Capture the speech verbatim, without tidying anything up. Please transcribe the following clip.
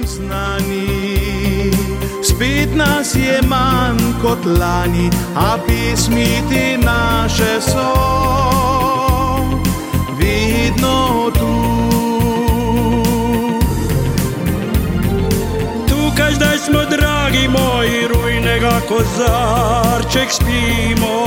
znani. Spet nas je manj kot lani, a pesmi te naše so vedno tu. Tukaj zdaj smo, dragi moji, rujnega kozarček spimo.